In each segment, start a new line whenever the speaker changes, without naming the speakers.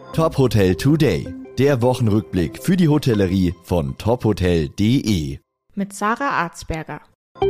Top Hotel Today, der Wochenrückblick für die Hotellerie von tophotel.de.
Mit Sarah Arzberger.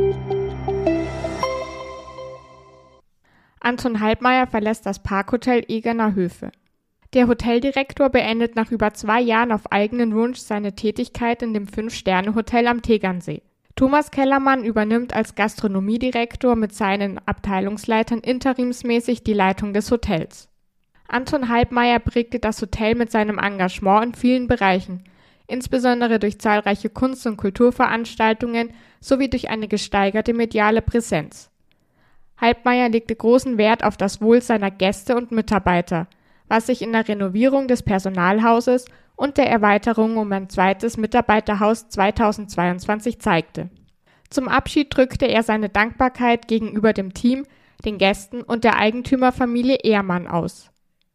Anton Halbmeier verlässt das Parkhotel Egerner Höfe. Der Hoteldirektor beendet nach über 2 Jahren auf eigenen Wunsch seine Tätigkeit in dem 5-Sterne-Hotel am Tegernsee. Thomas Kellermann übernimmt als Gastronomiedirektor mit seinen Abteilungsleitern interimsmäßig die Leitung des Hotels. Anton Halbmeier prägte das Hotel mit seinem Engagement in vielen Bereichen, insbesondere durch zahlreiche Kunst- und Kulturveranstaltungen sowie durch eine gesteigerte mediale Präsenz. Halbmeier legte großen Wert auf das Wohl seiner Gäste und Mitarbeiter, was sich in der Renovierung des Personalhauses und der Erweiterung um ein zweites Mitarbeiterhaus 2022 zeigte. Zum Abschied drückte er seine Dankbarkeit gegenüber dem Team, den Gästen und der Eigentümerfamilie Ehrmann aus.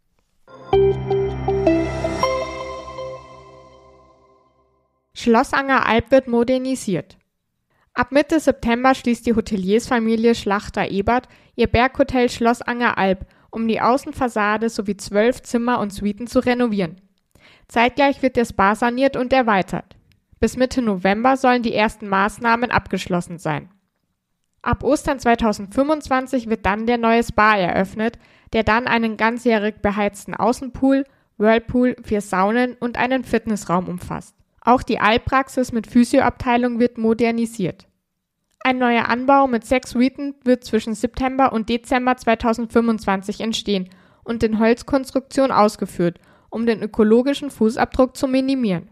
Schloss Angeralb wird modernisiert. Ab Mitte September schließt die Hoteliersfamilie Schlachter-Ebert ihr Berghotel Schloss Angeralb, um die Außenfassade sowie 12 Zimmer und Suiten zu renovieren. Zeitgleich wird der Spa saniert und erweitert. Bis Mitte November sollen die ersten Maßnahmen abgeschlossen sein. Ab Ostern 2025 wird dann der neue Spa eröffnet, der dann einen ganzjährig beheizten Außenpool, Whirlpool, 4 Saunen und einen Fitnessraum umfasst. Auch die Albpraxis mit Physioabteilung wird modernisiert. Ein neuer Anbau mit 6 Suiten wird zwischen September und Dezember 2025 entstehen und in Holzkonstruktion ausgeführt, um den ökologischen Fußabdruck zu minimieren.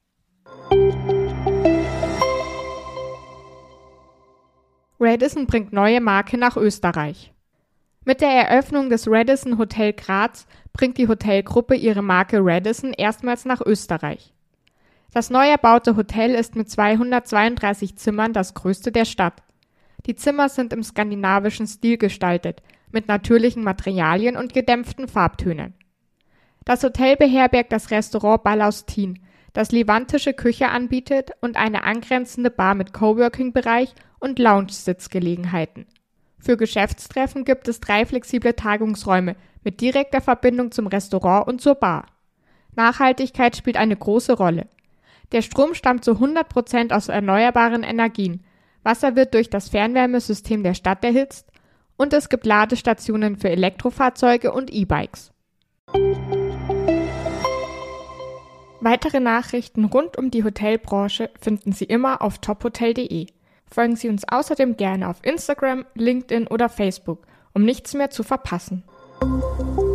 Radisson bringt neue Marke nach Österreich. Mit der Eröffnung des Radisson Hotel Graz bringt die Hotelgruppe ihre Marke Radisson erstmals nach Österreich. Das neu erbaute Hotel ist mit 232 Zimmern das größte der Stadt. Die Zimmer sind im skandinavischen Stil gestaltet, mit natürlichen Materialien und gedämpften Farbtönen. Das Hotel beherbergt das Restaurant Balaustin, das levantische Küche anbietet und eine angrenzende Bar mit Coworking-Bereich und Lounge-Sitzgelegenheiten. Für Geschäftstreffen gibt es 3 flexible Tagungsräume mit direkter Verbindung zum Restaurant und zur Bar. Nachhaltigkeit spielt eine große Rolle. Der Strom stammt zu 100% aus erneuerbaren Energien, Wasser wird durch das Fernwärmesystem der Stadt erhitzt und es gibt Ladestationen für Elektrofahrzeuge und E-Bikes. Weitere Nachrichten rund um die Hotelbranche finden Sie immer auf tophotel.de. Folgen Sie uns außerdem gerne auf Instagram, LinkedIn oder Facebook, um nichts mehr zu verpassen.